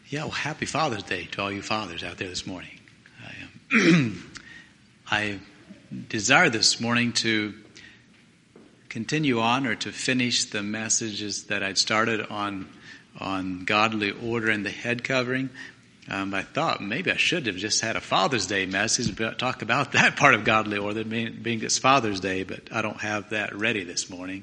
Yeah, well, happy Father's Day to all you fathers out there this morning. I desire this morning to continue on or to finish the messages that I'd started on godly order and the head covering. I thought maybe I should have just had a Father's Day message, but talk about that part of godly order, being it's Father's Day, but I don't have that ready this morning.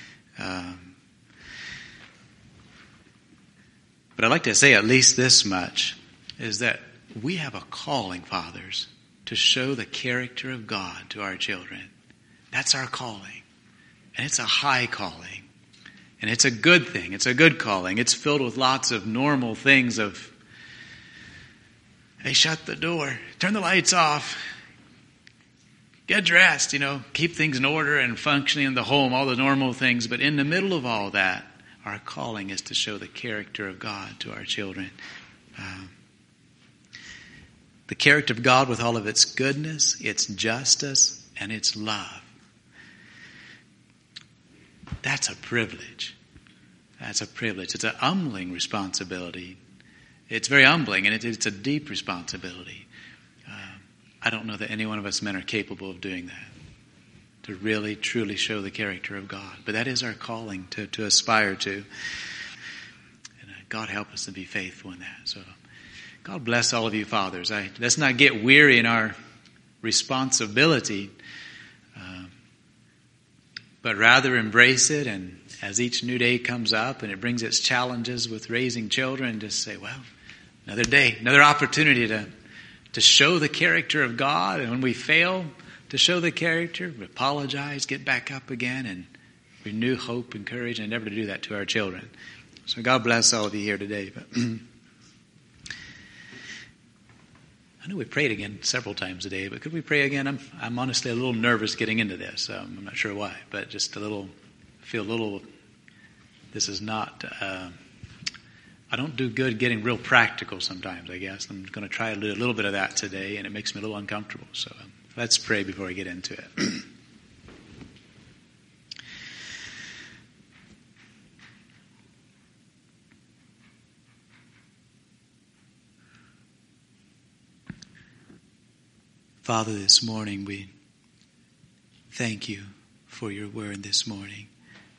But I'd like to say at least this much, is that we have a calling, fathers, to show the character of God to our children. That's our calling. And it's a high calling. And it's a good thing. It's a good calling. It's filled with lots of normal things of, hey, shut the door, turn the lights off, get dressed, keep things in order and functioning in the home, all the normal things. But in the middle of all that, our calling is to show the character of God to our children. The character of God with all of its goodness, its justice, and its love. That's a privilege. That's a privilege. It's an humbling responsibility. It's very humbling, and it's a deep responsibility. I don't know that any one of us men are capable of doing that, to really, truly show the character of God. But that is our calling to aspire to. And God help us to be faithful in that. So God bless all of you fathers. Let's not get weary in our responsibility, but rather embrace it. And as each new day comes up and it brings its challenges with raising children, just say, well, another day, another opportunity to show the character of God. And when we fail to show the character, we apologize, get back up again, and renew hope and courage, and never to do that to our children. So God bless all of you here today. But I know we prayed again several times today, but could we pray again? I'm honestly a little nervous getting into this. I'm not sure why, but just this is not, I don't do good getting real practical sometimes, I guess. I'm going to try to do a little bit of that today, and it makes me a little uncomfortable. So let's pray before I get into it. Father, this morning we thank you for your word this morning.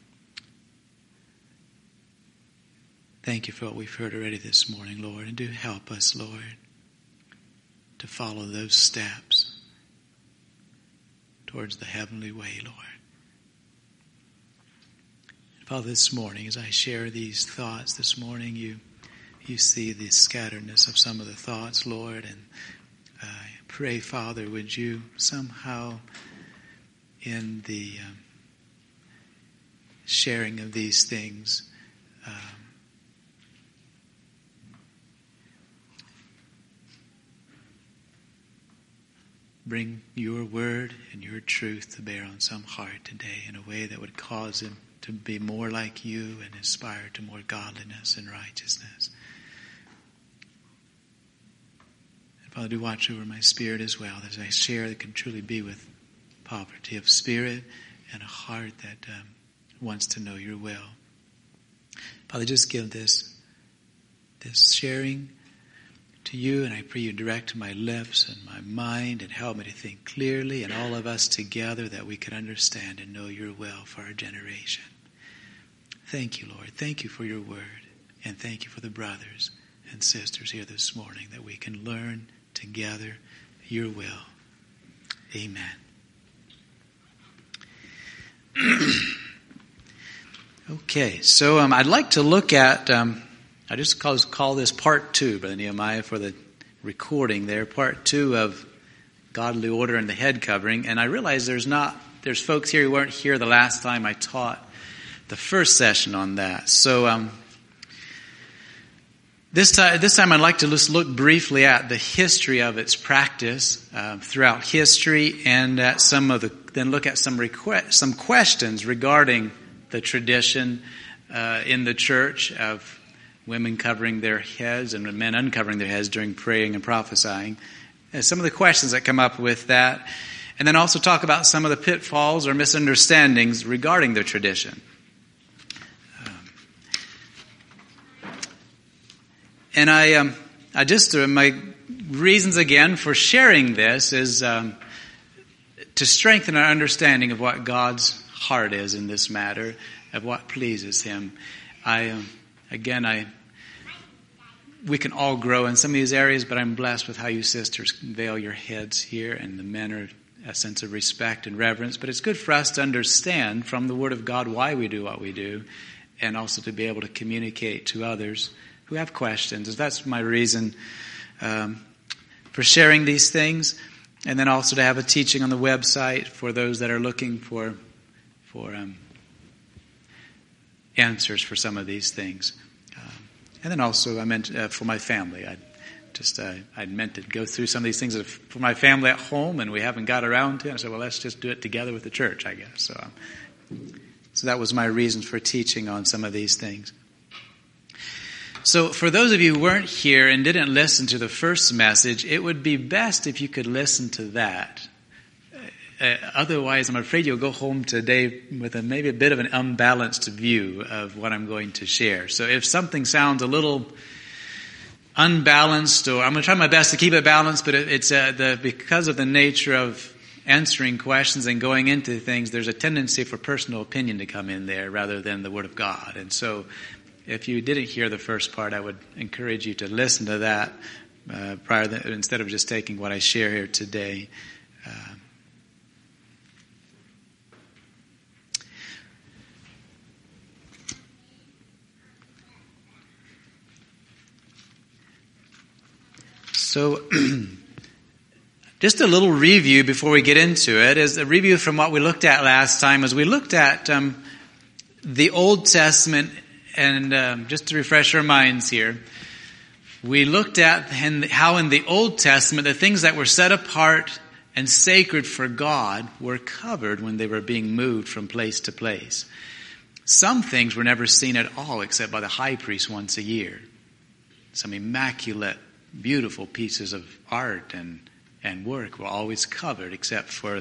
Thank you for what we've heard already this morning, Lord. And do help us, Lord, to follow those steps towards the heavenly way, Lord. And Father, this morning, as I share these thoughts this morning, you see the scatteredness of some of the thoughts, Lord, and I pray, Father, would you somehow in the sharing of these things bring your word and your truth to bear on some heart today in a way that would cause them to be more like you and aspire to more godliness and righteousness. And Father, do watch over my spirit as well, as I share that can truly be with poverty of spirit and a heart that wants to know your will. Father, just give this sharing to you, and I pray you direct my lips and my mind and help me to think clearly, and all of us together, that we can understand and know your will for our generation. Thank you, Lord. Thank you for your word, and thank you for the brothers and sisters here this morning, that we can learn together your will. Amen. Okay, so I'd like to look at, I just call this part 2, Brother Nehemiah, for the recording there, part 2 of godly order and the head covering. And I realize there's folks here who weren't here the last time I taught the first session on that. So this time I'd like to just look briefly at the history of its practice throughout history, and at then look at some questions regarding the tradition in the church of women covering their heads and men uncovering their heads during praying and prophesying. And some of the questions that come up with that. And then also talk about some of the pitfalls or misunderstandings regarding the tradition. And I just, my reasons again for sharing this is to strengthen our understanding of what God's heart is in this matter, of what pleases Him. We can all grow in some of these areas, but I'm blessed with how you sisters veil your heads here, and the men are a sense of respect and reverence. But it's good for us to understand from the Word of God why we do what we do, and also to be able to communicate to others who have questions. That's my reason for sharing these things, and then also to have a teaching on the website for those that are looking for answers for some of these things. And then also I meant for my family. I'd meant to go through some of these things for my family at home, and we haven't got around to it. I said, well, let's just do it together with the church, I guess. So that was my reason for teaching on some of these things. So for those of you who weren't here and didn't listen to the first message, it would be best if you could listen to that. Otherwise, I'm afraid you'll go home today with maybe a bit of an unbalanced view of what I'm going to share. So if something sounds a little unbalanced, or I'm going to try my best to keep it balanced, but it's because of the nature of answering questions and going into things, there's a tendency for personal opinion to come in there rather than the Word of God. And so if you didn't hear the first part, I would encourage you to listen to that instead of just taking what I share here today. So, just a little review before we get into it is a review from what we looked at last time. As we looked at the Old Testament, and just to refresh our minds here, we looked at how in the Old Testament the things that were set apart and sacred for God were covered when they were being moved from place to place. Some things were never seen at all except by the high priest once a year. Some immaculate, beautiful pieces of art and work were always covered except for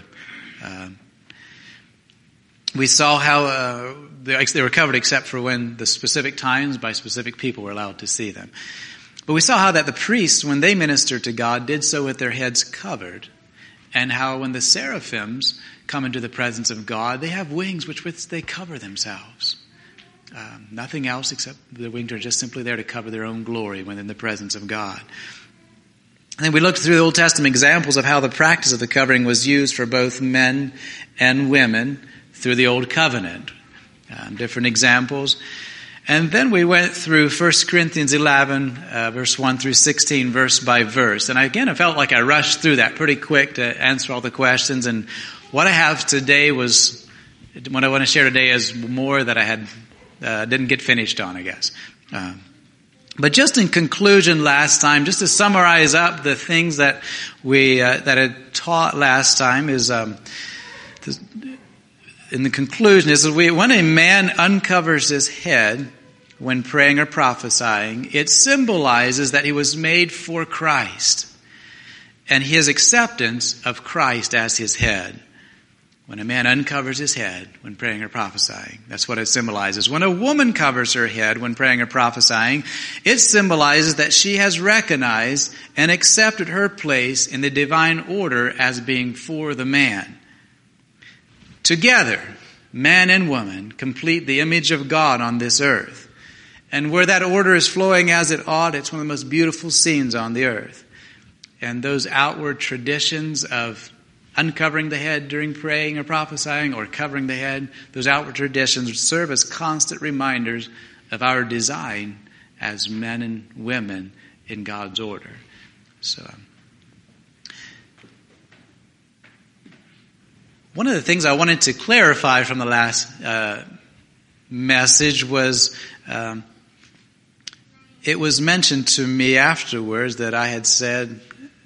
we saw how they were covered except for when the specific times by specific people were allowed to see them. But we saw how that the priests, when they ministered to God, did so with their heads covered, and how when the seraphims come into the presence of God, they have wings with which they cover themselves. Nothing else except the wings are just simply there to cover their own glory when in the presence of God. And we looked through the Old Testament examples of how the practice of the covering was used for both men and women through the Old Covenant. Different examples. And then we went through 1 Corinthians 11, verse 1 through 16, verse by verse. And I felt like I rushed through that pretty quick to answer all the questions. And what I have today what I want to share today is more that I had didn't get finished on, I guess. But just in conclusion last time, just to summarize up the things that we that had taught last time is in the conclusion is that when a man uncovers his head when praying or prophesying, it symbolizes that he was made for Christ and his acceptance of Christ as his head. When a man uncovers his head when praying or prophesying, that's what it symbolizes. When a woman covers her head when praying or prophesying, it symbolizes that she has recognized and accepted her place in the divine order as being for the man. Together, man and woman complete the image of God on this earth. And where that order is flowing as it ought, it's one of the most beautiful scenes on the earth. And those outward traditions of uncovering the head during praying or prophesying or covering the head, those outward traditions serve as constant reminders of our design as men and women in God's order. So, one of the things I wanted to clarify from the last message was it was mentioned to me afterwards that I had said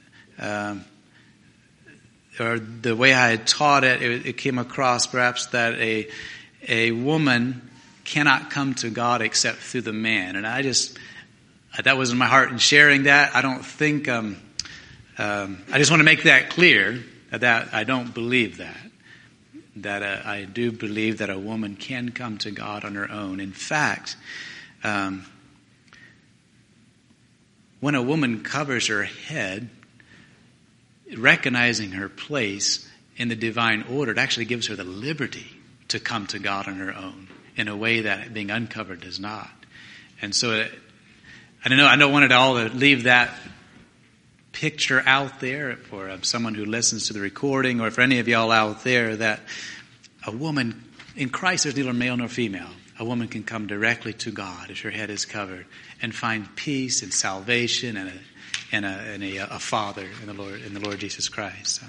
or the way I had taught it came across perhaps that a woman cannot come to God except through the man. And that was in my heart in sharing that. I don't think, I just want to make that clear that I don't believe that. That I do believe that a woman can come to God on her own. In fact, when a woman covers her head, recognizing her place in the divine order, it actually gives her the liberty to come to God on her own in a way that being uncovered does not. And so, I don't want it all to leave that picture out there for someone who listens to the recording, or for any of y'all out there, that a woman, in Christ there's neither male nor female. A woman can come directly to God as her head is covered and find peace and salvation and a Father in the Lord Jesus Christ. So.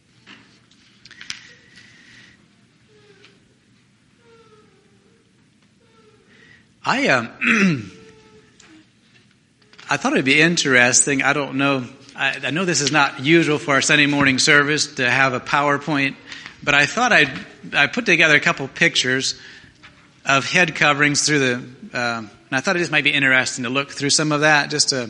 I thought it'd be interesting. I don't know. I know this is not usual for our Sunday morning service to have a PowerPoint, but I thought I put together a couple pictures of head coverings through the. And I thought it just might be interesting to look through some of that, just to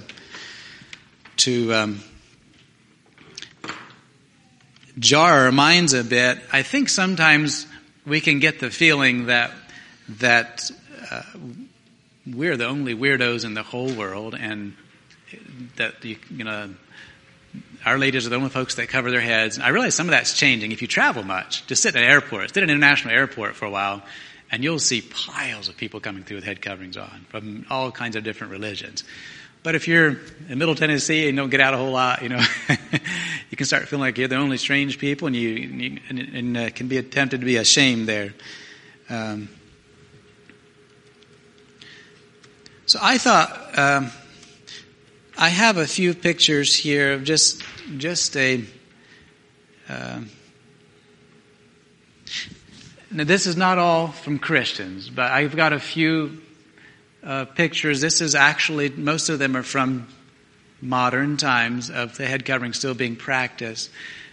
jar our minds a bit. I think sometimes we can get the feeling that we're the only weirdos in the whole world, and that our ladies are the only folks that cover their heads. And I realize some of that's changing. If you travel much, just sit at an airport, sit at an international airport for a while, and you'll see piles of people coming through with head coverings on from all kinds of different religions. But if you're in Middle Tennessee and don't get out a whole lot, you can start feeling like you're the only strange people, and you can be tempted to be ashamed there. So I thought I have a few pictures here of just a. Now this is not all from Christians, but I've got a few pictures. This is actually, most of them are from modern times of the head covering still being practiced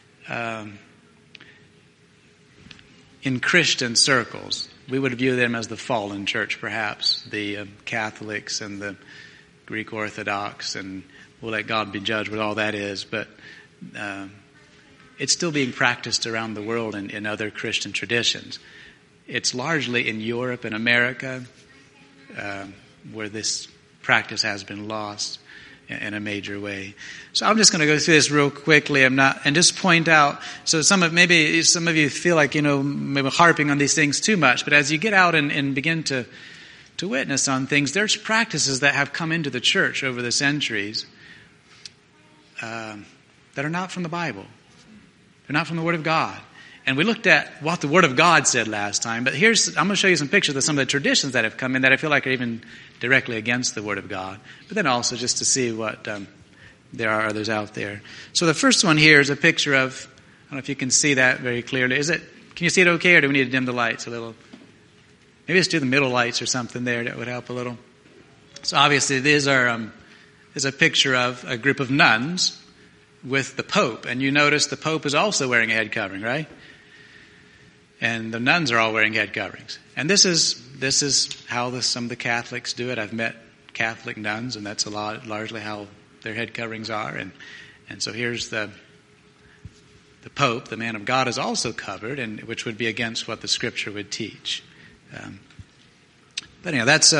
in Christian circles. We would view them as the fallen church, perhaps, the Catholics and the Greek Orthodox, and we'll let God be judged what all that is. But it's still being practiced around the world in other Christian traditions. It's largely in Europe and America where this practice has been lost in a major way. So I'm just going to go through this real quickly. And just point out. So maybe some of you feel like maybe harping on these things too much. But as you get out and begin to witness on things, there's practices that have come into the church over the centuries that are not from the Bible. They're not from the Word of God. And we looked at what the Word of God said last time. But I'm going to show you some pictures of some of the traditions that have come in that I feel like are even directly against the Word of God. But then also just to see what there are others out there. So the first one here is a picture of, I don't know if you can see that very clearly. Can you see it okay, or do we need to dim the lights a little? Maybe just do the middle lights or something there. That would help a little. So obviously these are is a picture of a group of nuns with the Pope. And you notice the Pope is also wearing a head covering, right? And the nuns are all wearing head coverings. And this is how some of the Catholics do it. I've met Catholic nuns, and that's largely how their head coverings are. And so here's the Pope, the man of God, is also covered, and which would be against what the Scripture would teach. But anyhow, that's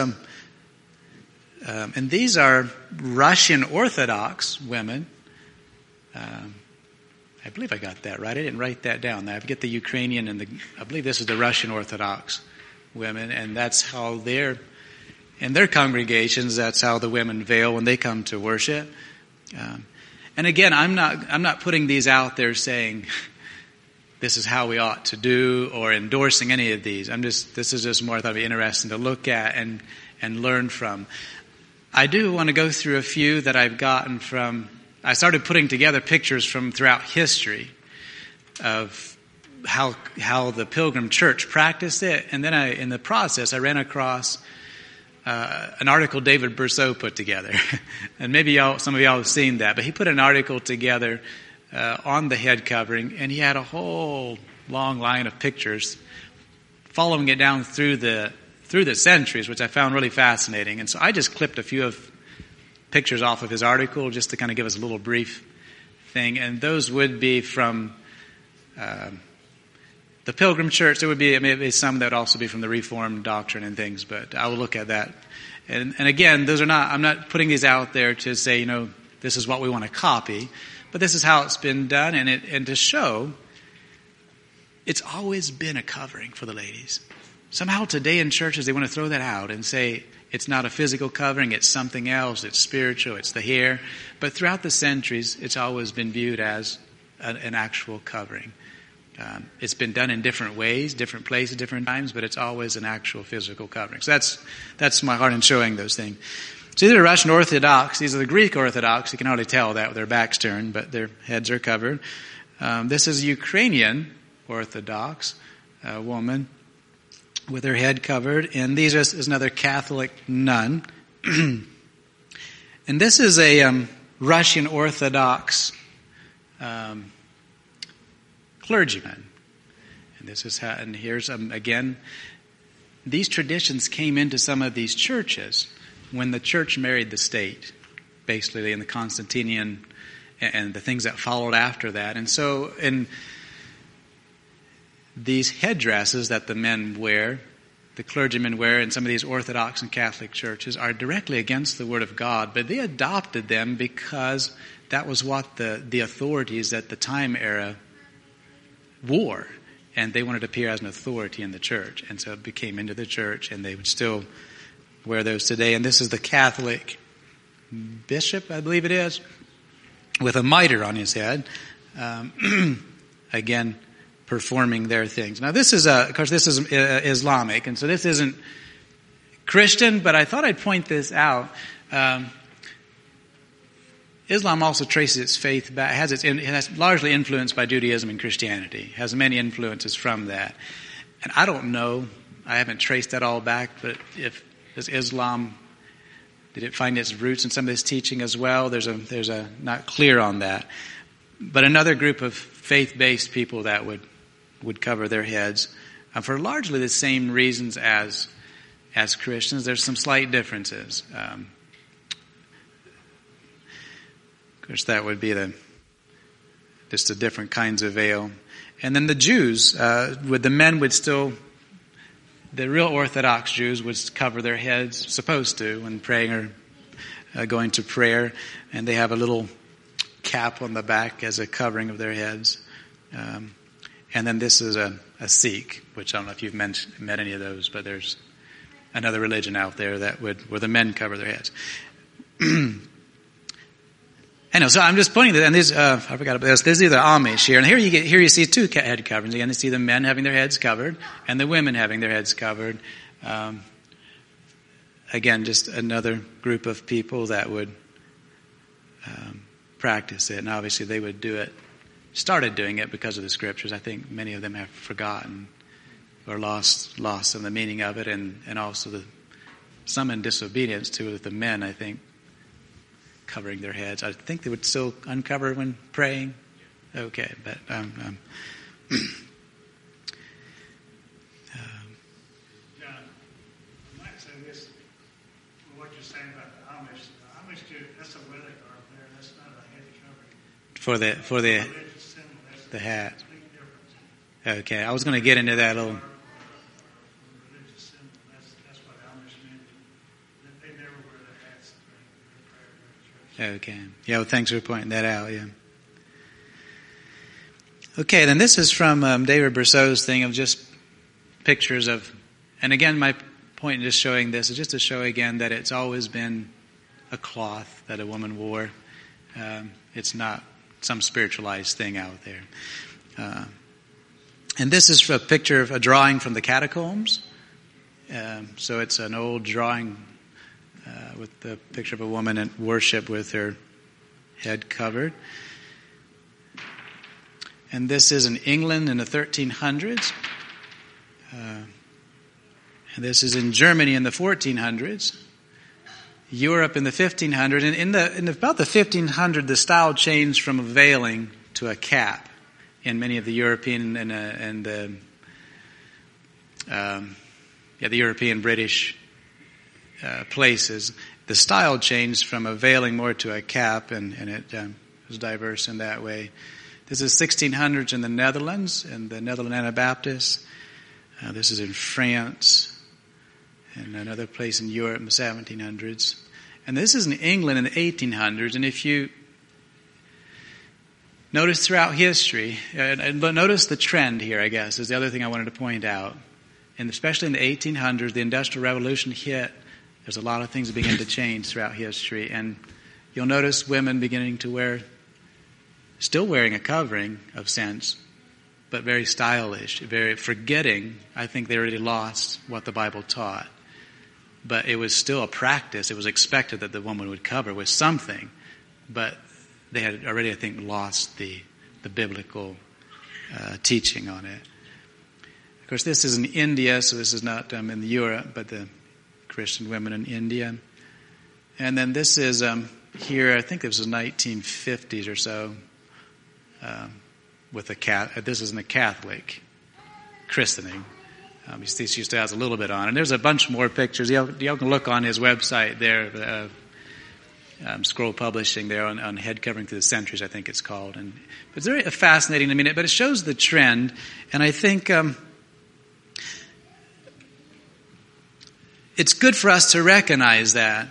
and these are Russian Orthodox women. I believe I got that right. I didn't write that down. I forget the Ukrainian and I believe this is the Russian Orthodox women, and that's how in their congregations, that's how the women veil when they come to worship. And again, I'm not putting these out there saying this is how we ought to do or endorsing any of these. This is just more I thought it'd be interesting to look at and learn from. I do want to go through a few that I've gotten from. I started putting together pictures from throughout history of how the Pilgrim Church practiced it, and then in the process I ran across an article David Berceau put together, and maybe some of y'all have seen that. But he put an article together on the head covering, and he had a whole long line of pictures following it down through the centuries, which I found really fascinating. And so I just clipped a few of pictures off of his article just to kind of give us a little brief thing. And those would be from the Pilgrim Church. There would be maybe some that would also be from the Reformed doctrine and things, but I will look at that And again, I'm not putting these out there to say, this is what we want to copy, but this is how it's been done, and to show it's always been a covering for the ladies. Somehow today in churches they want to throw that out and say it's not a physical covering, it's something else, it's spiritual, it's the hair. But throughout the centuries, it's always been viewed as an actual covering. It's been done in different ways, different places, different times, but it's always an actual physical covering. So that's my heart in showing those things. So these are Russian Orthodox. These are the Greek Orthodox. You can hardly tell that with their backs turned, but their heads are covered. This is Ukrainian Orthodox woman with her head covered. And these is another Catholic nun. And this is a Russian Orthodox clergyman. And this is how, and here's again, these traditions came into some of these churches when the church married the state, basically in the Constantinian and the things that followed after that. And so in these headdresses that the men wear, the clergymen wear in some of these Orthodox and Catholic churches are directly against the Word of God, but they adopted them because that was what the authorities at the time era wore, and they wanted to appear as an authority in the church, and so it became into the church, and they would still wear those today. And this is the Catholic bishop, I believe it is, with a mitre on his head, again, performing their things. Now this is, of course, this is Islamic, and so this isn't Christian, but I thought I'd point this out. Islam also traces its faith back, has largely influenced by Judaism and Christianity, has many influences from that. And I don't know, I haven't traced that all back, but does Islam, did it find its roots in some of this teaching as well? There's a not clear on that. But another group of faith-based people that would cover their heads for largely the same reasons as Christians. There's some slight differences. Of course, that would be just the different kinds of veil. And then the Jews, the men would still, the real Orthodox Jews would cover their heads, supposed to, when praying or going to prayer. And they have a little cap on the back as a covering of their heads. And then this is a Sikh, which I don't know if you've met any of those, but there's another religion out there where the men cover their heads. Anyway, so I'm just pointing that, and I forgot about this. This is the Amish here, and here you see two head coverings. Again, you see the men having their heads covered, and the women having their heads covered. Again, just another group of people that would practice it, and obviously they would started doing it because of the scriptures. I think many of them have forgotten or lost some of the meaning of it, and also some in disobedience to it. The men, I think, covering their heads. I think they would still uncover when praying. Okay, but John, I might say this, what you're saying about the Amish. The Amish do, that's a wedding garb there. That's not a head covering. For the hat. Okay, I was going to get into that a little. Religious symbol. That's what the Amish mean. They never wear their hats during prayer. Okay. Yeah, well, thanks for pointing that out, yeah. Okay, then this is from David Brousseau's thing of just pictures of, and again, my point in just showing this is just to show again that it's always been a cloth that a woman wore. It's not some spiritualized thing out there. And this is a picture of a drawing from the catacombs. So it's an old drawing with the picture of a woman at worship with her head covered. And this is in England in the 1300s. And this is in Germany in the 1400s. Europe in the 1500s. And in about the 1500s, the style changed from a veiling to a cap in many of the European and the European British places. The style changed from a veiling more to a cap, and it was diverse in that way. This is 1600s in the Netherlands, and the Netherlands Anabaptists. This is in France. and another place in Europe in the 1700s. And this is in England in the 1800s. And if you notice throughout history, but notice the trend here, I guess, is the other thing I wanted to point out. And especially in the 1800s, the Industrial Revolution hit. There's a lot of things that begin to change throughout history. And you'll notice women beginning to still wearing a covering of sense, but very stylish, very forgetting. I think they already lost what the Bible taught. But it was still a practice. It was expected that the woman would cover with something. But they had already, I think, lost the biblical teaching on it. Of course, this is in India, so this is not in Europe, but the Christian women in India. And then this is here, I think this was the 1950s or so, this is in the Catholic christening. This used to have a little bit on. And there's a bunch more pictures. Y'all can look on his website there, Scroll Publishing there on head covering through the centuries, I think it's called. And it's very fascinating to me, but it shows the trend. And I think it's good for us to recognize that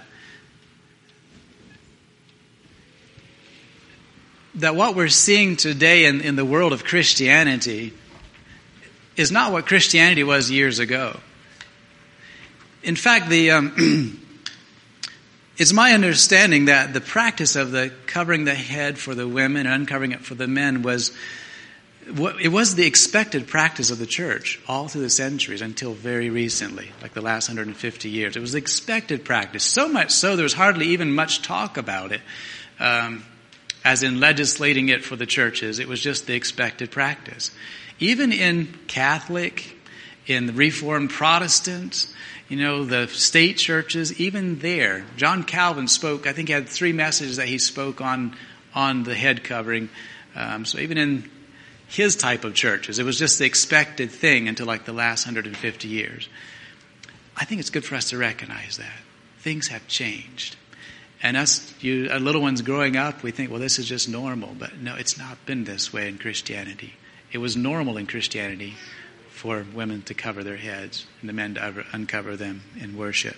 what we're seeing today in the world of Christianity is not what Christianity was years ago. In fact, it's my understanding that the practice of the covering the head for the women and uncovering it for the men was the expected practice of the church all through the centuries until very recently, like the last 150 years. It was the expected practice, so much so there was hardly even much talk about it, as in legislating it for the churches. It was just the expected practice. Even in Catholic, in the Reformed Protestants, the state churches, even there, John Calvin spoke, I think he had 3 messages that he spoke on the head covering. So even in his type of churches, it was just the expected thing until like the last 150 years. I think it's good for us to recognize that. Things have changed. And us, little ones growing up, we think, well, this is just normal. But no, it's not been this way in Christianity. It was normal in Christianity for women to cover their heads and the men to uncover them in worship.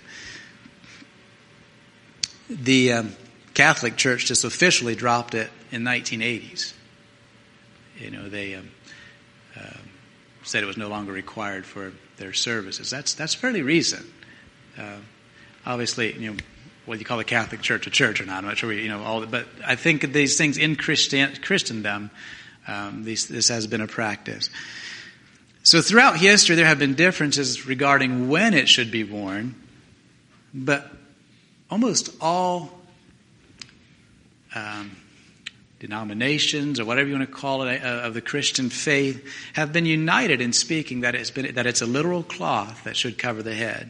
The Catholic Church just officially dropped it in the 1980s. They said it was no longer required for their services. That's fairly recent. Obviously, whether you call the Catholic Church a church or not, I'm not sure. But I think these things in Christendom, this has been a practice. So throughout history, there have been differences regarding when it should be worn, but almost all denominations, or whatever you want to call it, of the Christian faith, have been united in speaking that it's a literal cloth that should cover the head.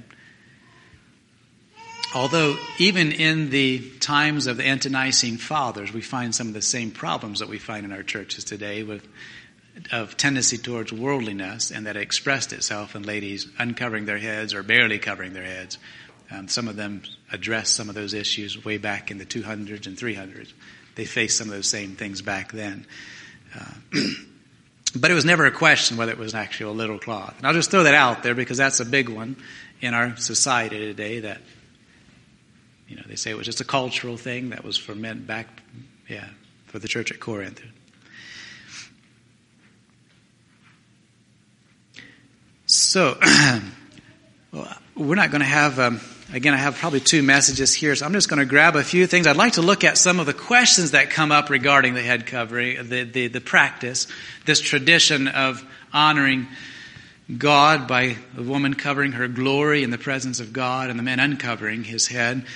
Although even in the times of the Ante-Nicene Fathers, we find some of the same problems that we find in our churches today of tendency towards worldliness, and that expressed itself in ladies uncovering their heads or barely covering their heads. Some of them addressed some of those issues way back in the 200s and 300s. They faced some of those same things back then. But it was never a question whether it was actually a literal cloth. And I'll just throw that out there because that's a big one in our society today, that they say it was just a cultural thing that was for men for the church at Corinth. So, we're not going to have, again, I have probably 2 messages here, so I'm just going to grab a few things. I'd like to look at some of the questions that come up regarding the head covering, the practice, this tradition of honoring God by the woman covering her glory in the presence of God and the man uncovering his head.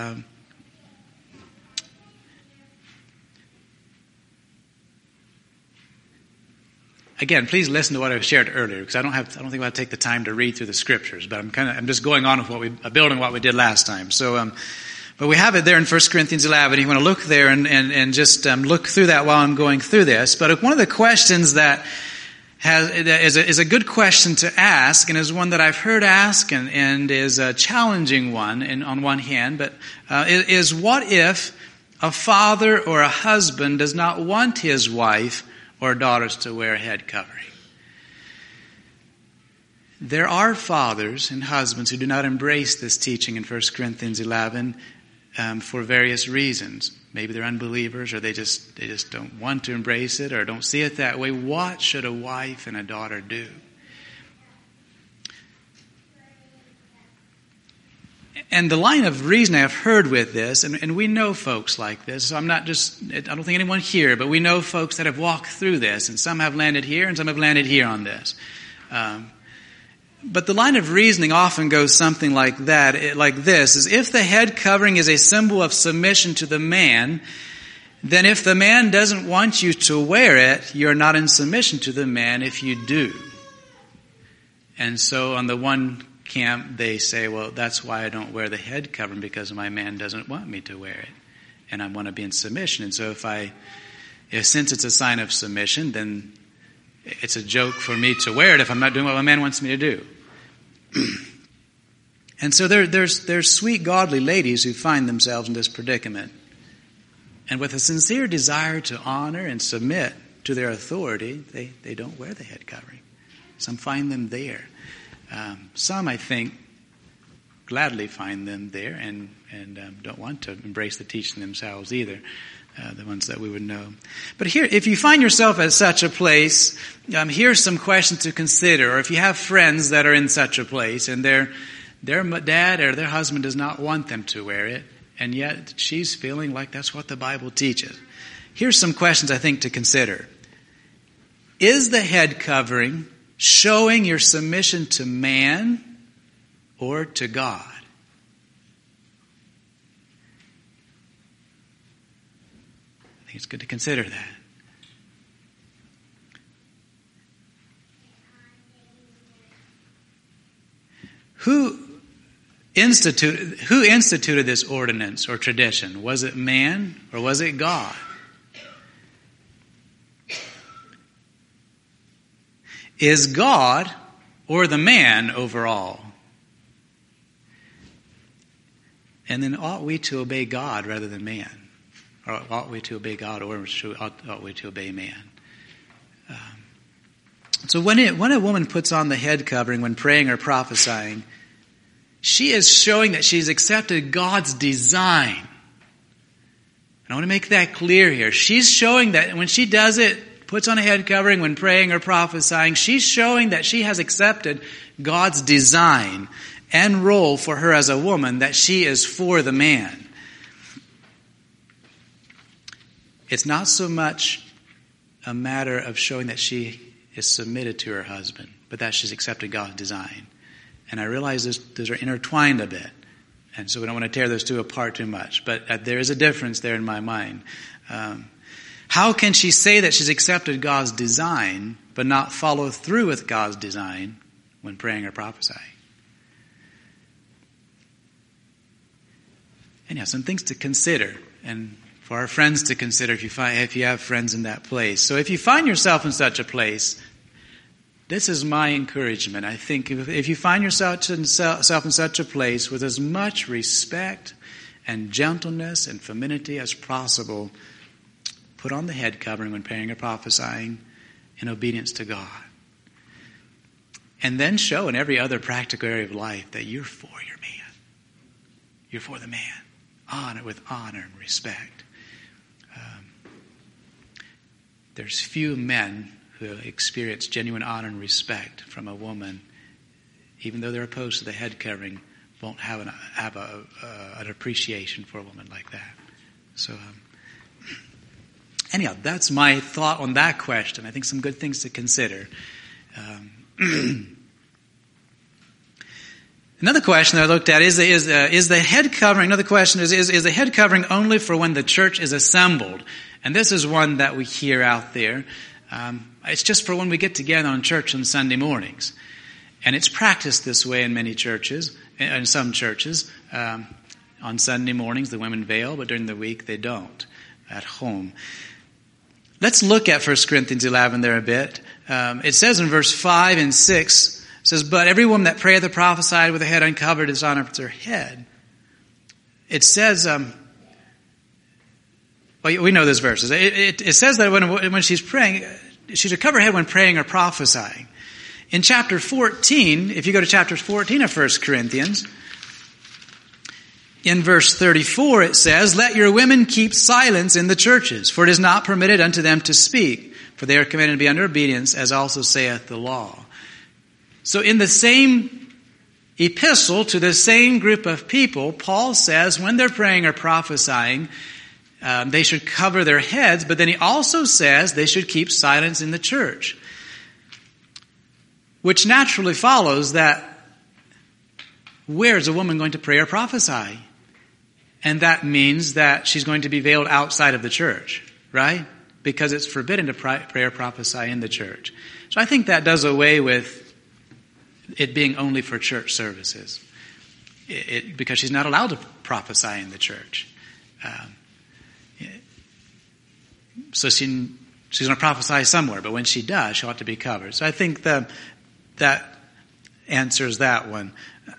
Again, please listen to what I shared earlier, because I don't think I'll take the time to read through the scriptures, but I'm just going on with building what we did last time. So, but we have it there in 1 Corinthians 11. You want to look there and just look through that while I'm going through this. But one of the questions that is a good question to ask, and is one that I've heard asked and is a challenging one on one hand, but is what if a father or a husband does not want his wife or daughters to wear a head covering? There are fathers and husbands who do not embrace this teaching in 1 Corinthians 11 for various reasons. Maybe they're unbelievers, or they just don't want to embrace it, or don't see it that way. What should a wife and a daughter do? And the line of reasoning I've heard with this, and we know folks like this, so I don't think anyone here, but we know folks that have walked through this, and some have landed here, and some have landed here on this. But the line of reasoning often goes something like that, like this, is if the head covering is a symbol of submission to the man, then if the man doesn't want you to wear it, you're not in submission to the man if you do. And so on the one camp, they say, well, that's why I don't wear the head covering, because my man doesn't want me to wear it. And I want to be in submission. And so since it's a sign of submission, then it's a joke for me to wear it if I'm not doing what my man wants me to do. And so there's sweet, godly ladies who find themselves in this predicament. And with a sincere desire to honor and submit to their authority, they don't wear the head covering. Some find them there. Some, I think, gladly find them there and don't want to embrace the teaching themselves either. The ones that we would know. But here, if you find yourself at such a place, here's some questions to consider. Or if you have friends that are in such a place and their dad or their husband does not want them to wear it, and yet she's feeling like that's what the Bible teaches. Here's some questions I think to consider. Is the head covering showing your submission to man or to God? I think it's good to consider that. Who instituted this ordinance or tradition? Was it man or was it God? Is God or the man overall? And then ought we to obey God rather than man? Or ought we to obey God, or ought we to obey man? So when a woman puts on the head covering when praying or prophesying, she is showing that she's accepted God's design. And I want to make that clear here. She's showing that when she does it, puts on a head covering when praying or prophesying, she's showing that she has accepted God's design and role for her as a woman, that she is for the man. It's not so much a matter of showing that she is submitted to her husband, but that she's accepted God's design. And I realize those are intertwined a bit. And so we don't want to tear those two apart too much. But there is a difference there in my mind. How can she say that she's accepted God's design, but not follow through with God's design when praying or prophesying? Anyhow, some things to consider. And for our friends to consider if you have friends in that place. So if you find yourself in such a place, this is my encouragement. I think if you find yourself in such a place with as much respect and gentleness and femininity as possible, put on the head covering when praying or prophesying in obedience to God. And then show in every other practical area of life that you're for your man. You're for the man. With honor and respect. There's few men who experience genuine honor and respect from a woman, even though they're opposed to the head covering, won't have an appreciation for a woman like that. So, anyhow, that's my thought on that question. I think some good things to consider. Another question that I looked at is the head covering. Another question is the head covering only for when the church is assembled? And this is one that we hear out there. It's just for when we get together on church on Sunday mornings. And it's practiced this way in many churches, in some churches. On Sunday mornings, the women veil, but during the week they don't at home. Let's look at 1 Corinthians 11 there a bit. It says in verse 5 and 6, it says, but every woman that prayeth or prophesied with her head uncovered dishonoreth her head. It says, we know this verse. It says that when she's praying, she's to cover her head when praying or prophesying. In chapter 14, if you go to chapter 14 of 1 Corinthians, in verse 34 it says, "Let your women keep silence in the churches, for it is not permitted unto them to speak, for they are commanded to be under obedience, as also saith the law." So in the same epistle to the same group of people, Paul says when they're praying or prophesying, they should cover their heads, but then he also says they should keep silence in the church. Which naturally follows that where is a woman going to pray or prophesy? And that means that she's going to be veiled outside of the church, right? Because it's forbidden to pray or prophesy in the church. So I think that does away with it being only for church services. Because she's not allowed to prophesy in the church. So she's going to prophesy somewhere, but when she does, she ought to be covered. So I think that answers that one.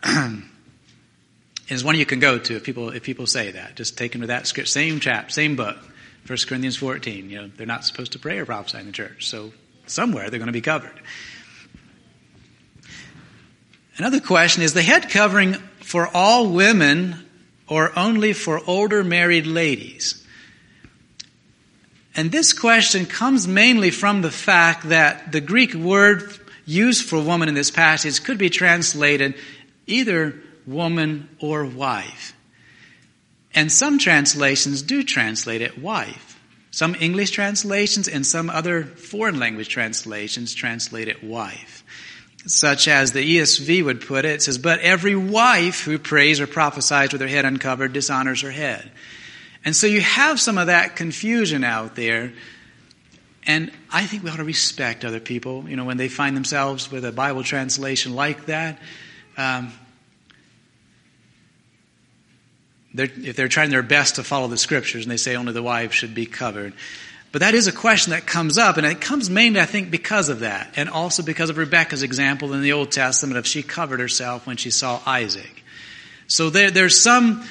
Is one you can go to if people say that. Just take them to that script, same book, 1 Corinthians 14. They're not supposed to pray or prophesy in the church. So somewhere they're going to be covered. Another question is the head covering for all women or only for older married ladies? And this question comes mainly from the fact that the Greek word used for woman in this passage could be translated either woman or wife. And some translations do translate it wife. Some English translations and some other foreign language translations translate it wife. Such as the ESV would put it, it says, "But every wife who prays or prophesies with her head uncovered dishonors her head." And so you have some of that confusion out there. And I think we ought to respect other people, when they find themselves with a Bible translation like that. If they're trying their best to follow the scriptures and they say only the wives should be covered. But that is a question that comes up, and it comes mainly, I think, because of that. And also because of Rebekah's example in the Old Testament of she covered herself when she saw Isaac. So there's some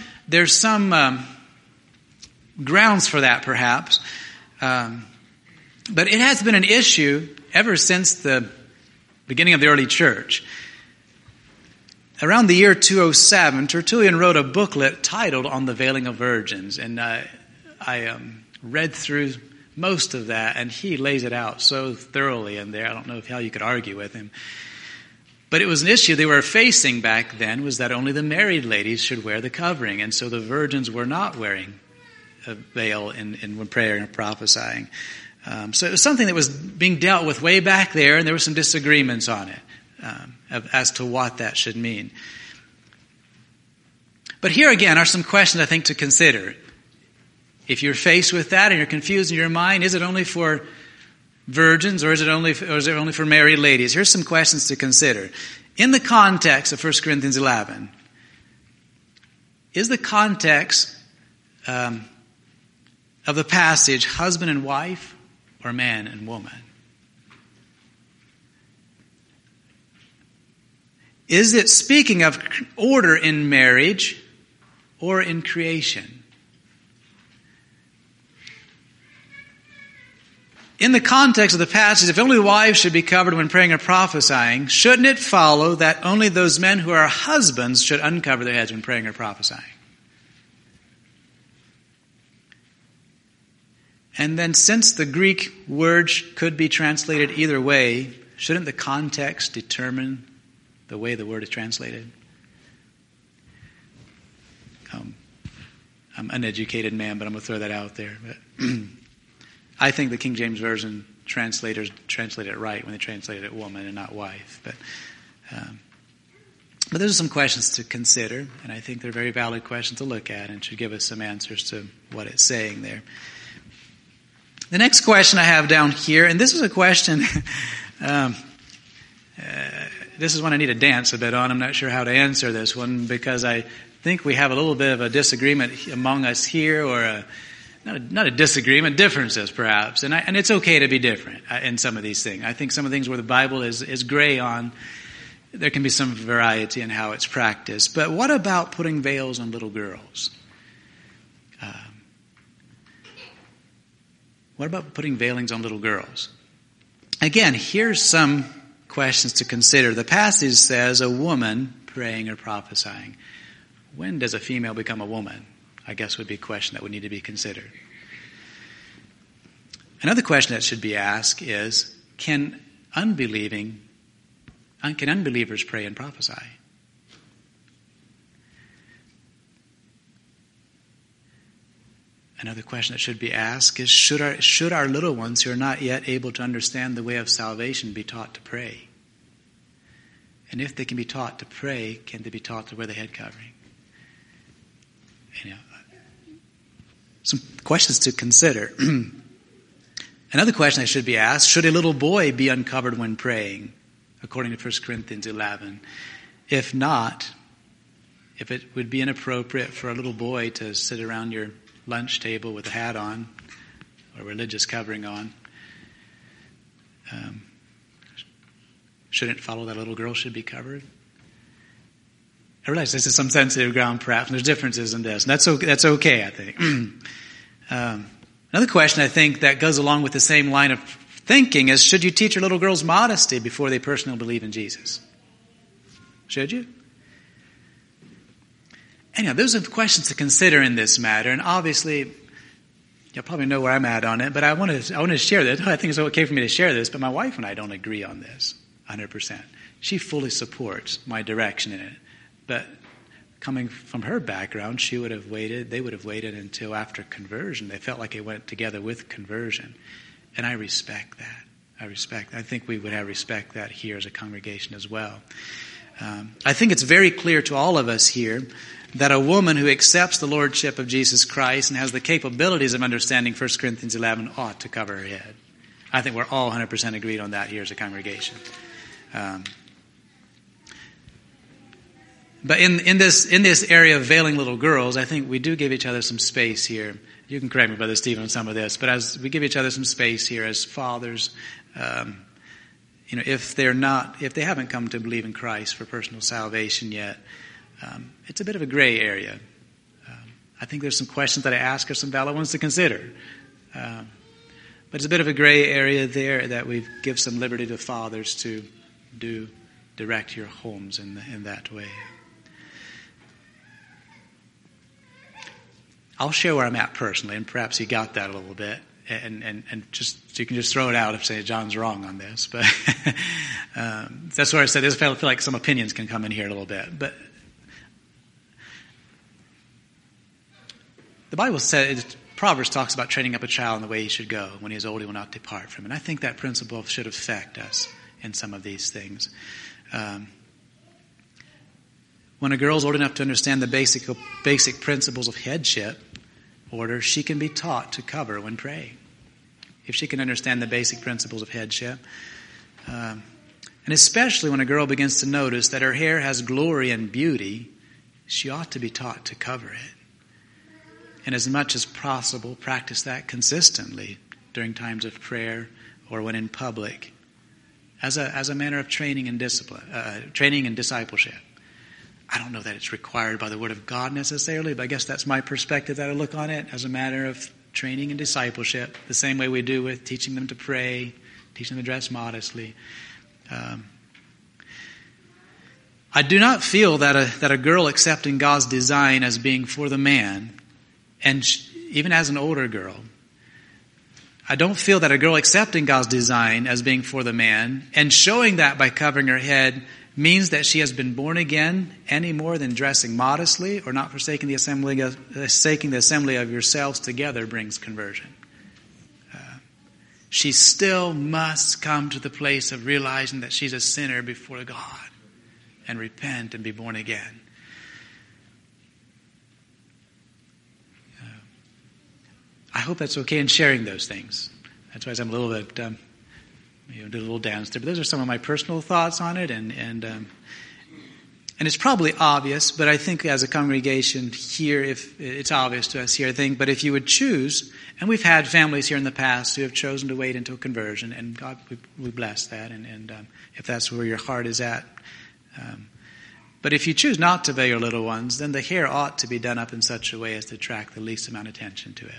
grounds for that, perhaps. But it has been an issue ever since the beginning of the early church. Around the year 207, Tertullian wrote a booklet titled On the Veiling of Virgins. And I read through most of that, and he lays it out so thoroughly in there. I don't know how you could argue with him. But it was an issue they were facing back then, was that only the married ladies should wear the covering. And so the virgins were not wearing a veil when praying and prophesying. So it was something that was being dealt with way back there, and there were some disagreements on it. As to what that should mean. But here again are some questions I think to consider. If you're faced with that and you're confused in your mind, is it only for virgins or is it only for married ladies? Here's some questions to consider. In the context of 1 Corinthians 11, is the context of the passage husband and wife or man and woman? Is it speaking of order in marriage or in creation? In the context of the passage, if only wives should be covered when praying or prophesying, shouldn't it follow that only those men who are husbands should uncover their heads when praying or prophesying? And then since the Greek word could be translated either way, shouldn't the context determine the way the word is translated? I'm an uneducated man, but I'm going to throw that out there. But I think the King James Version translators translated it right when they translated it woman and not wife. But those are some questions to consider, and I think they're very valid questions to look at and should give us some answers to what it's saying there. The next question I have down here, and this is a question... this is one I need to dance a bit on. I'm not sure how to answer this one because I think we have a little bit of a disagreement among us here, or not a disagreement, differences perhaps. And it's okay to be different in some of these things. I think some of the things where the Bible is gray on, there can be some variety in how it's practiced. But what about putting veils on little girls? What about putting veilings on little girls? Again, here's some questions to consider. The passage says a woman praying or prophesying. When does a female become a woman? I guess would be a question that would need to be considered. Another question that should be asked is, can unbelievers pray and prophesy? Another question that should be asked is, should our little ones who are not yet able to understand the way of salvation be taught to pray? And if they can be taught to pray, can they be taught to wear the head covering? Some questions to consider. Another question that should be asked, should a little boy be uncovered when praying, according to 1 Corinthians 11? If not, if it would be inappropriate for a little boy to sit around your lunch table with a hat on or religious covering on, shouldn't it follow that a little girl should be covered? I realize this is some sensitive ground perhaps, and there's differences in this, and that's okay, I think. Another question I think that goes along with the same line of thinking is, should you teach your little girls modesty before they personally believe in Jesus? Should you? Anyhow, those are questions to consider in this matter, and obviously, you'll probably know where I'm at on it, but I want to share this. I think it's okay for me to share this, but my wife and I don't agree on this 100%. She fully supports my direction in it, but coming from her background, they would have waited until after conversion. They felt like it went together with conversion, and I respect that. I think we would have respect that here as a congregation as well. I think it's very clear to all of us here that a woman who accepts the lordship of Jesus Christ and has the capabilities of understanding 1 Corinthians 11 ought to cover her head. I think we're all 100% agreed on that here as a congregation. But in this area of veiling little girls, I think we do give each other some space here. You can correct me, Brother Stephen, on some of this, but as we give each other some space here as fathers, if they haven't come to believe in Christ for personal salvation yet, it's a bit of a gray area. I think there's some questions that I ask are some valid ones to consider. But it's a bit of a gray area there that we give some liberty to fathers to direct your homes in that way. I'll share where I'm at personally, and perhaps you got that a little bit, and just you can just throw it out if say John's wrong on this. But that's where I said this. I feel like some opinions can come in here a little bit, but the Bible says, Proverbs talks about training up a child in the way he should go. When he is old, he will not depart from it. And I think that principle should affect us in some of these things. When a girl's old enough to understand the basic principles of headship order, she can be taught to cover when praying. If she can understand the basic principles of headship. And especially when a girl begins to notice that her hair has glory and beauty, she ought to be taught to cover it. And as much as possible, practice that consistently during times of prayer or when in public, as a manner of training and discipleship. I don't know that it's required by the Word of God necessarily, but I guess that's my perspective that I look on it as a matter of training and discipleship, the same way we do with teaching them to pray, teaching them to dress modestly. I do not feel that a girl accepting God's design as being for the man, and even as an older girl, I don't feel that a girl accepting God's design as being for the man and showing that by covering her head means that she has been born again any more than dressing modestly or not forsaking the assembly of yourselves together brings conversion. She still must come to the place of realizing that she's a sinner before God and repent and be born again. I hope that's okay in sharing those things. That's why I'm a little bit, did a little dance there. But those are some of my personal thoughts on it, and it's probably obvious. But I think as a congregation here, if it's obvious to us here, I think. But if you would choose, and we've had families here in the past who have chosen to wait until conversion, and God, we bless that. And if that's where your heart is at. But if you choose not to veil your little ones, then the hair ought to be done up in such a way as to attract the least amount of attention to it.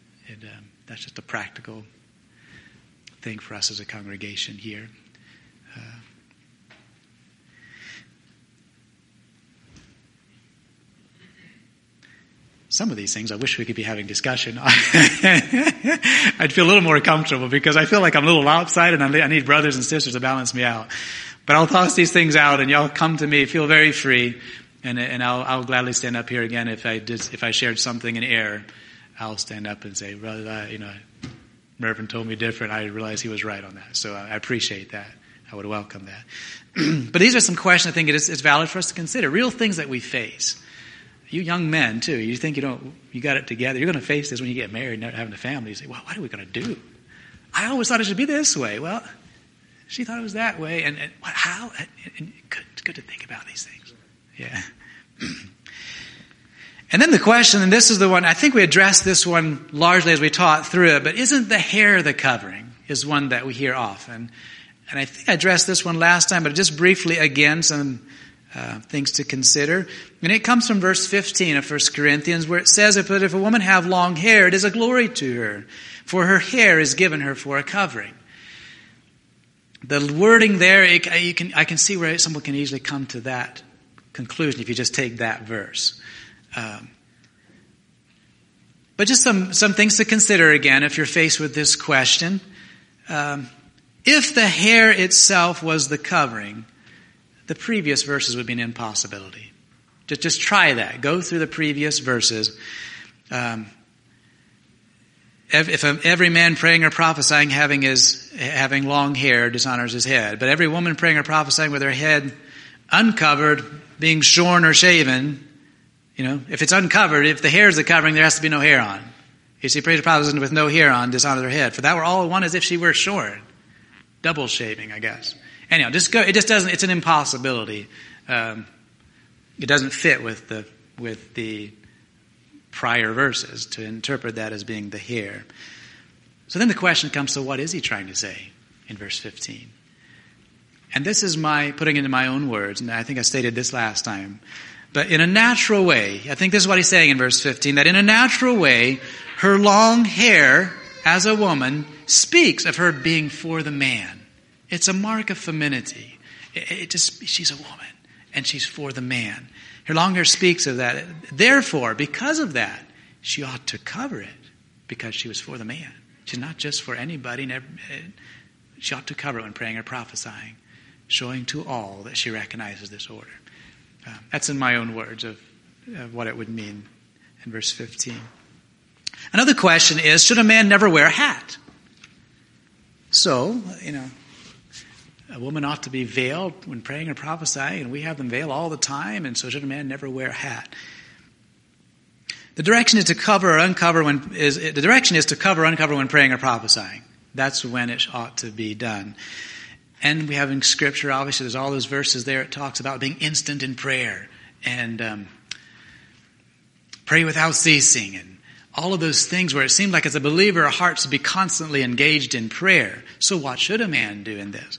That's just a practical thing for us as a congregation here. Some of these things I wish we could be having discussion on. I'd feel a little more comfortable because I feel like I'm a little lopsided and I need brothers and sisters to balance me out. But I'll toss these things out and y'all come to me, feel very free, and I'll gladly stand up here again if I shared something in error. I'll stand up and say, brother, Mervyn told me different. I realized he was right on that. So I appreciate that. I would welcome that. But these are some questions I think it's valid for us to consider. Real things that we face. You young men, too, you think you got it together. You're going to face this when you get married and having a family. You say, well, what are we going to do? I always thought it should be this way. Well, she thought it was that way. And how? And it's good to think about these things. Yeah. And then the question, and this is the one, I think we addressed this one largely as we taught through it, but isn't the hair the covering is one that we hear often. And I think I addressed this one last time, but just briefly again, some things to consider. And it comes from verse 15 of 1 Corinthians where it says, if a woman have long hair, it is a glory to her, for her hair is given her for a covering. The wording there, I can see where someone can easily come to that conclusion if you just take that verse. But just some things to consider again if you're faced with this question. If the hair itself was the covering, the previous verses would be an impossibility. Just try that. Go through the previous verses. If every man praying or prophesying having long hair dishonors his head, but every woman praying or prophesying with her head uncovered, being shorn or shaven, if it's uncovered, if the hair is the covering, there has to be no hair on. You see, prays or prophesying with no hair on dishonors her head. For that were all one as if she were shorn. Double shaving, I guess. Anyhow, it just doesn't, it's an impossibility. It doesn't fit with the prior verses to interpret that as being the hair. So then the question comes, so what is he trying to say in verse 15? And this is my putting into my own words, and I think I stated this last time. But in a natural way, I think this is what he's saying in verse 15, that in a natural way, her long hair as a woman speaks of her being for the man. It's a mark of femininity. She's a woman, and she's for the man. Her long hair speaks of that. Therefore, because of that, she ought to cover it, because she was for the man. She's not just for anybody. She ought to cover it when praying or prophesying, showing to all that she recognizes this order. That's in my own words of what it would mean in verse 15. Another question is, should a man never wear a hat? So, a woman ought to be veiled when praying or prophesying, and we have them veiled all the time, and so should a man never wear a hat? The direction is to cover or uncover when praying or prophesying. That's when it ought to be done. And we have in Scripture, obviously, there's all those verses there. It talks about being instant in prayer and pray without ceasing, and all of those things where it seems like as a believer, our hearts to be constantly engaged in prayer. So what should a man do in this?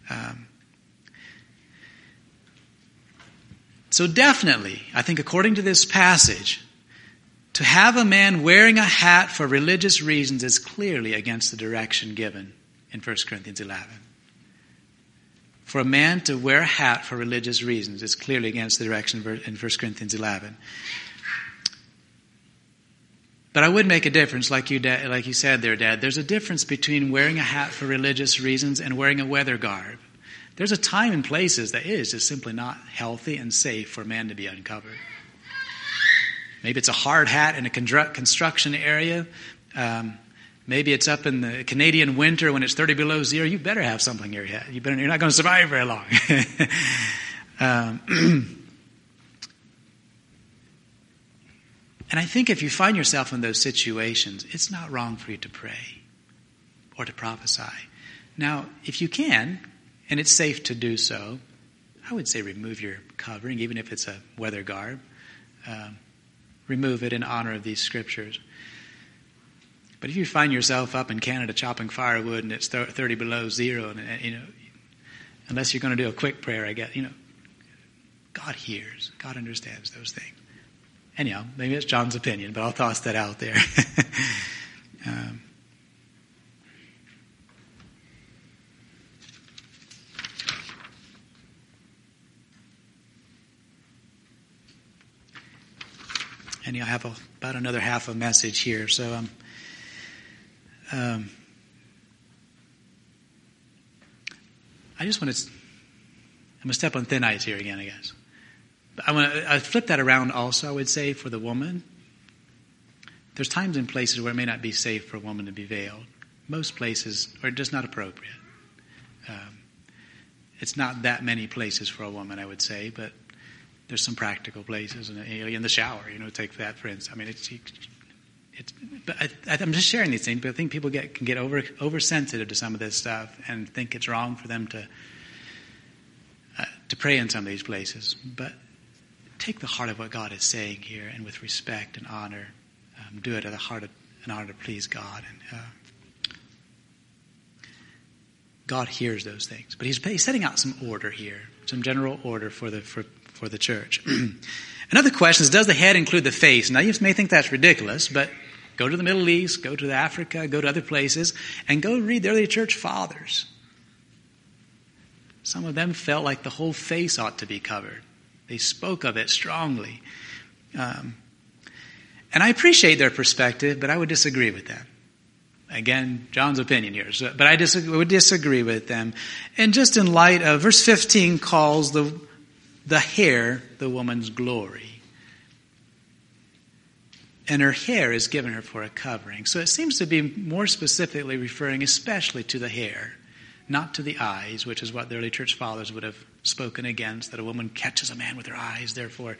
So definitely, I think according to this passage, to have a man wearing a hat for religious reasons is clearly against the direction given in 1 Corinthians 11. For a man to wear a hat for religious reasons is clearly against the direction in 1 Corinthians 11. But I would make a difference, like you said there, Dad. There's a difference between wearing a hat for religious reasons and wearing a weather garb. There's a time and places that is just simply not healthy and safe for a man to be uncovered. Maybe it's a hard hat in a construction area. Maybe it's up in the Canadian winter when it's 30 below zero. You better have something in your head. You're not going to survive very long. And I think if you find yourself in those situations, it's not wrong for you to pray or to prophesy. Now, if you can, and it's safe to do so, I would say remove your covering, even if it's a weather garb. Remove it in honor of these scriptures. But if you find yourself up in Canada chopping firewood and it's 30 below zero, and unless you're going to do a quick prayer, I guess, God hears. God understands those things. Anyhow, maybe it's John's opinion, but I'll toss that out there. And I have about another half a message here. So I just want to... I'm going to step on thin ice here again, I guess. But I flip that around also, I would say, for the woman. There's times and places where it may not be safe for a woman to be veiled. Most places are just not appropriate. It's not that many places for a woman, I would say, but there's some practical places. And in the shower, take that for instance. I mean, but I'm just sharing these things, but I think people can get oversensitive to some of this stuff and think it's wrong for them to pray in some of these places. But take the heart of what God is saying here, and with respect and honor, do it at the heart of an honor to please God. And God hears those things. But he's setting out some order here, some general order for the church. Another question is, does the head include the face? Now, you may think that's ridiculous, but go to the Middle East, go to Africa, go to other places, and go read the early church fathers. Some of them felt like the whole face ought to be covered. They spoke of it strongly. And I appreciate their perspective, but I would disagree with them. Again, John's opinion here. But I would disagree with them. And just in light of verse 15 calls the hair the woman's glory. And her hair is given her for a covering. So it seems to be more specifically referring especially to the hair, not to the eyes, which is what the early church fathers would have spoken against, that a woman catches a man with her eyes, therefore.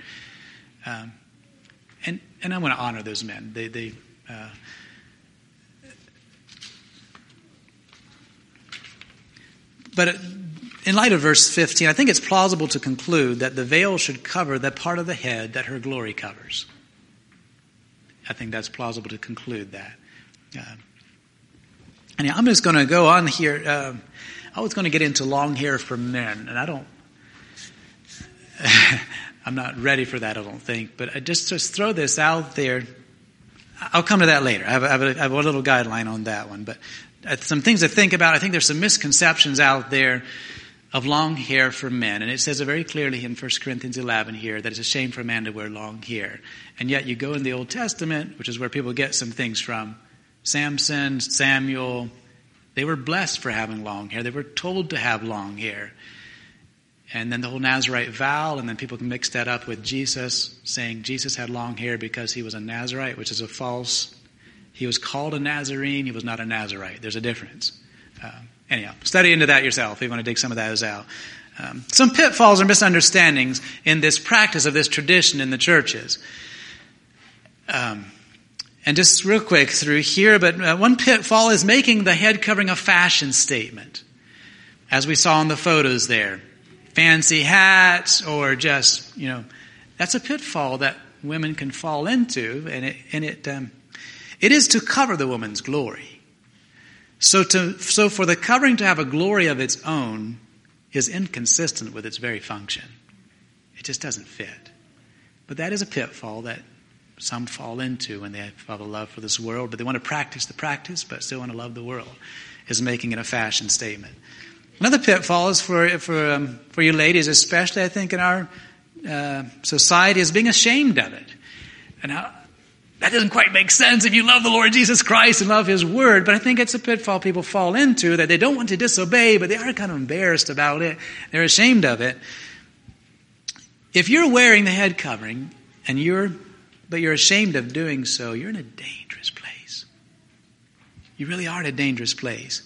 And I want to honor those men. But in light of verse 15, I think it's plausible to conclude that the veil should cover that part of the head that her glory covers. I think that's plausible to conclude that. And I'm just going to go on here. I was going to get into long hair for men, and I'm not ready for that, I don't think. But I just throw this out there. I'll come to that later. I have a little guideline on that one. But some things to think about. I think there's some misconceptions out there of long hair for men. And it says it very clearly in 1 Corinthians 11 here that it's a shame for a man to wear long hair. And yet you go in the Old Testament, which is where people get some things from. Samson, Samuel, they were blessed for having long hair. They were told to have long hair. And then the whole Nazirite vow, and then people can mix that up with Jesus, saying Jesus had long hair because he was a Nazirite, which is a false. He was called a Nazarene. He was not a Nazirite. There's a difference. Anyhow, study into that yourself if you want to dig some of those out. Some pitfalls or misunderstandings in this practice of this tradition in the churches. And just real quick through here, but one pitfall is making the head covering a fashion statement. As we saw in the photos there. Fancy hats or just, that's a pitfall that women can fall into. And it is to cover the woman's glory. So for the covering to have a glory of its own is inconsistent with its very function. It just doesn't fit. But that is a pitfall that some fall into when they have a love for this world, but they want to practice the practice, but still want to love the world, is making it a fashion statement. Another pitfall is for you ladies, especially I think in our society, is being ashamed of it. And that doesn't quite make sense if you love the Lord Jesus Christ and love His Word, but I think it's a pitfall people fall into, that they don't want to disobey, but they are kind of embarrassed about it. They're ashamed of it. If you're wearing the head covering but you're ashamed of doing so, you're in a dangerous place. You really are in a dangerous place.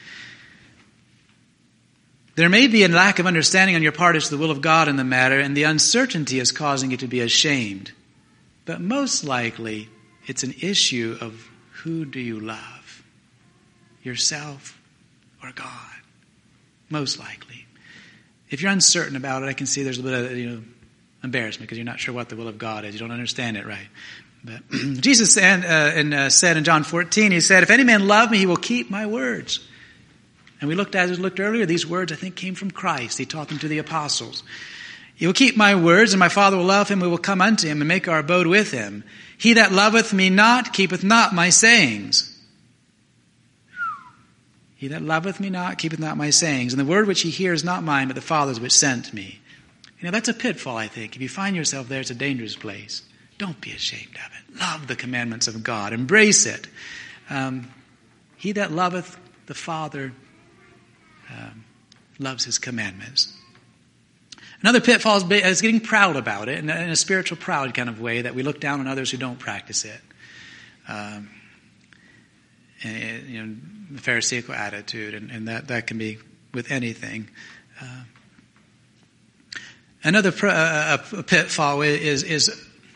There may be a lack of understanding on your part as to the will of God in the matter, and the uncertainty is causing you to be ashamed. But most likely, it's an issue of who do you love? Yourself or God? Most likely. If you're uncertain about it, I can see there's a bit of embarrassment because you're not sure what the will of God is. You don't understand it right. But Jesus said in John 14, He said, "If any man love me, he will keep my words." And we looked earlier, these words I think came from Christ. He taught them to the apostles. "He will keep my words, and my Father will love him. We will come unto him and make our abode with him. He that loveth me not keepeth not my sayings." He that loveth me not keepeth not my sayings. And the word which he hears is not mine, but the Father's which sent me. That's a pitfall, I think. If you find yourself there, it's a dangerous place. Don't be ashamed of it. Love the commandments of God. Embrace it. He that loveth the Father loves his commandments. Another pitfall is getting proud about it, in a spiritual proud kind of way, that we look down on others who don't practice it. The Pharisaical attitude, and that can be with anything. Another pitfall is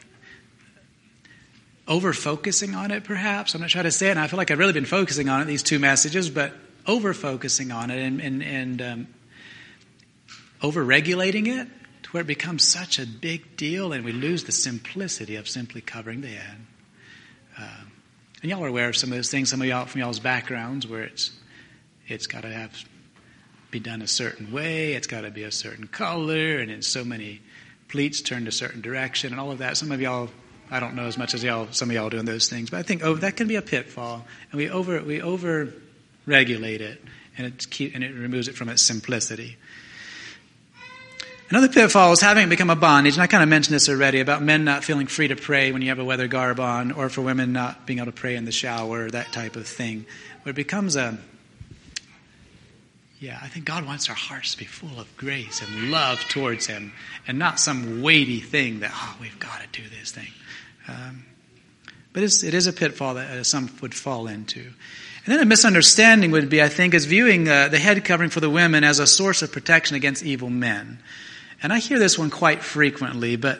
over-focusing on it, perhaps. I'm not trying to say it, and I feel like I've really been focusing on it, these two messages, but over-focusing on it and over-regulating it to where it becomes such a big deal and we lose the simplicity of simply covering the head. And y'all are aware of some of those things, some of y'all from y'all's backgrounds, where it's got to be done a certain way, it's got to be a certain color, and it's so many pleats turned a certain direction and all of that. Some of y'all, I don't know as much as some of y'all doing those things, but I think that can be a pitfall, and we over regulate it, and it removes it from its simplicity. Another pitfall is having it become a bondage, and I kind of mentioned this already, about men not feeling free to pray when you have a weather garb on, or for women not being able to pray in the shower, that type of thing. Where it becomes I think God wants our hearts to be full of grace and love towards Him, and not some weighty thing that, we've got to do this thing. But it is a pitfall that some would fall into. And then a misunderstanding would be, I think, is viewing the head covering for the women as a source of protection against evil men. And I hear this one quite frequently, but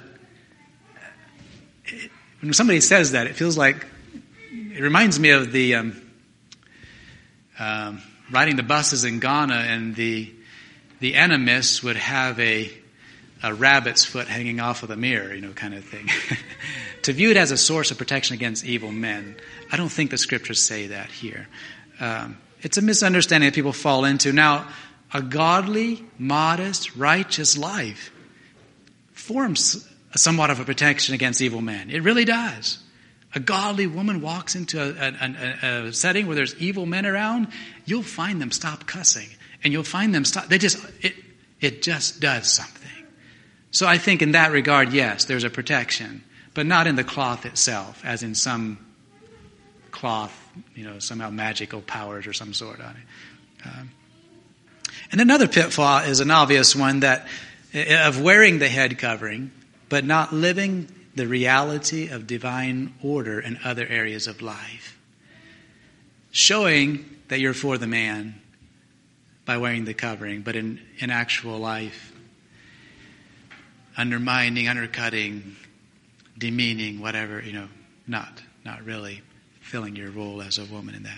when somebody says that, it feels like, it reminds me of the riding the buses in Ghana, and the animists would have a rabbit's foot hanging off of the mirror, kind of thing. To view it as a source of protection against evil men, I don't think the scriptures say that here. It's a misunderstanding that people fall into. Now, a godly, modest, righteous life forms somewhat of a protection against evil men. It really does. A godly woman walks into a setting where there's evil men around, you'll find them stop cussing. And you'll find them stop. It just does something. So I think in that regard, yes, there's a protection. But not in the cloth itself, as in some cloth, somehow magical powers or some sort on it. And another pitfall is an obvious one, that of wearing the head covering, but not living the reality of divine order in other areas of life. Showing that you're for the man by wearing the covering, but in actual life, undermining, undercutting, demeaning, whatever, not really filling your role as a woman in that.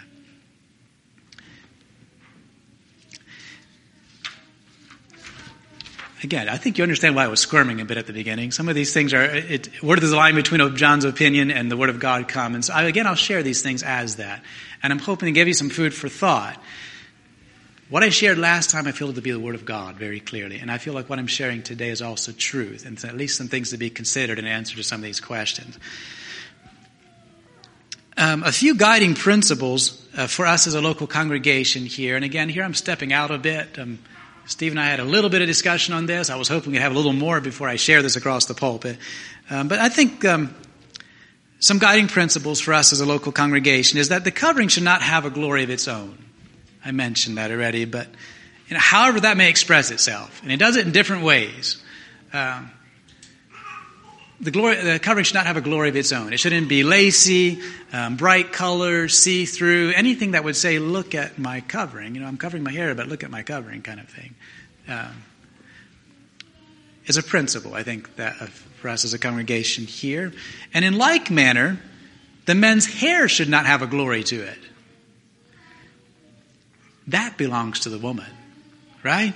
Again, I think you understand why I was squirming a bit at the beginning. Some of these things where does the line between John's opinion and the Word of God come? And so, I'll share these things as that. And I'm hoping to give you some food for thought. What I shared last time, I feel to be the Word of God very clearly. And I feel like what I'm sharing today is also truth, and at least some things to be considered in answer to some of these questions. A few guiding principles for us as a local congregation here. And again, here I'm stepping out a bit. Steve and I had a little bit of discussion on this. I was hoping we'd have a little more before I share this across the pulpit. But I think some guiding principles for us as a local congregation is that the covering should not have a glory of its own. I mentioned that already, but however that may express itself, and it does it in different ways. The covering should not have a glory of its own. It shouldn't be lacy, bright colors, see-through, anything that would say, look at my covering. I'm covering my hair, but look at my covering kind of thing. Is a principle, I think, that for us as a congregation here. And in like manner, the men's hair should not have a glory to it. That belongs to the woman, right?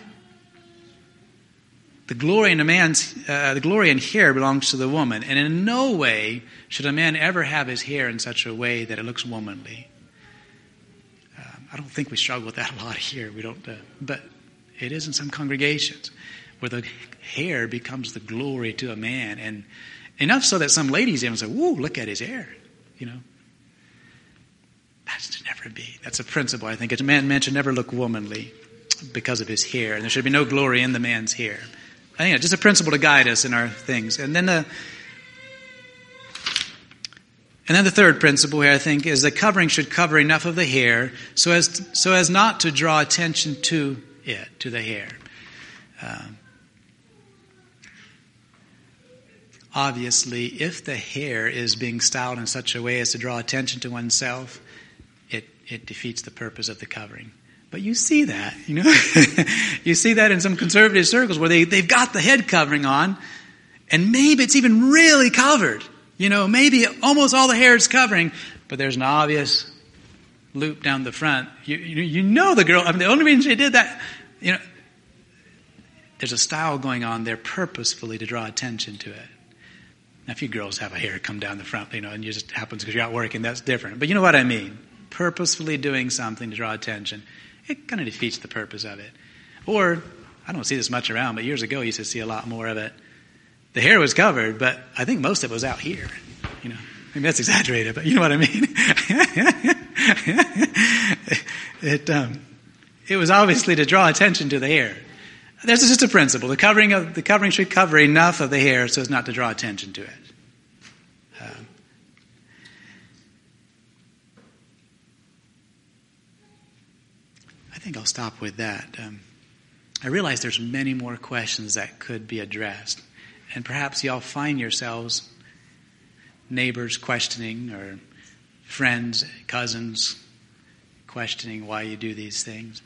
The glory in the glory in hair belongs to the woman, and in no way should a man ever have his hair in such a way that it looks womanly. I don't think we struggle with that a lot here. We don't, but it is in some congregations where the hair becomes the glory to a man, and enough so that some ladies even say, "Whoa, look at his hair," That should never be. That's a principle, I think. A man should never look womanly because of his hair, and there should be no glory in the man's hair. I think it's just a principle to guide us in our things. And then And then the third principle here, I think, is the covering should cover enough of the hair so as not to draw attention to it, to the hair. Obviously, if the hair is being styled in such a way as to draw attention to oneself, it defeats the purpose of the covering. But you see that, you see that in some conservative circles where they've got the head covering on, and maybe it's even really covered. Maybe almost all the hair is covering, but there's an obvious loop down the front. The girl, the only reason she did that, there's a style going on there purposefully to draw attention to it. Now, a few girls have a hair come down the front, and it just happens because you're out working, that's different. But you know what I mean. Purposefully doing something to draw attention. It kind of defeats the purpose of it. Or, I don't see this much around, but years ago I used to see a lot more of it. The hair was covered, but I think most of it was out here. Maybe that's exaggerated, but you know what I mean. It was obviously to draw attention to the hair. There's just a principle. The covering should cover enough of the hair so as not to draw attention to it. I think I'll stop with that. I realize there's many more questions that could be addressed. And perhaps y'all find yourselves neighbors questioning, or friends, cousins questioning why you do these things.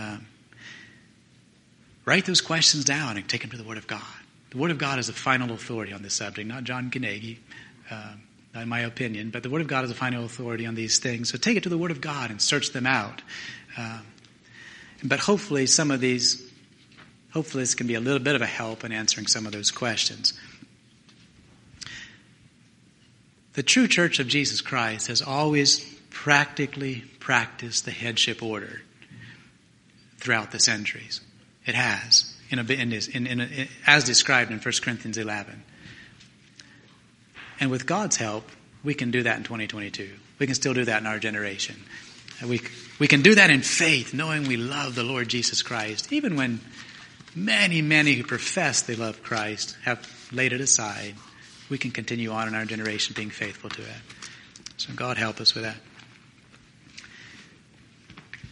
Write those questions down and take them to the Word of God. The Word of God is the final authority on this subject, not John Carnegie, not in my opinion, but the Word of God is the final authority on these things. So take it to the Word of God and search them out. But hopefully this can be a little bit of a help in answering some of those questions. The true Church of Jesus Christ has always practically practiced the headship order throughout the centuries. It has, as described in 1 Corinthians 11. And with God's help, we can do that in 2022. We can still do that in our generation. We can do that in faith, knowing we love the Lord Jesus Christ, even when many, many who profess they love Christ have laid it aside. We can continue on in our generation being faithful to it. So God help us with that.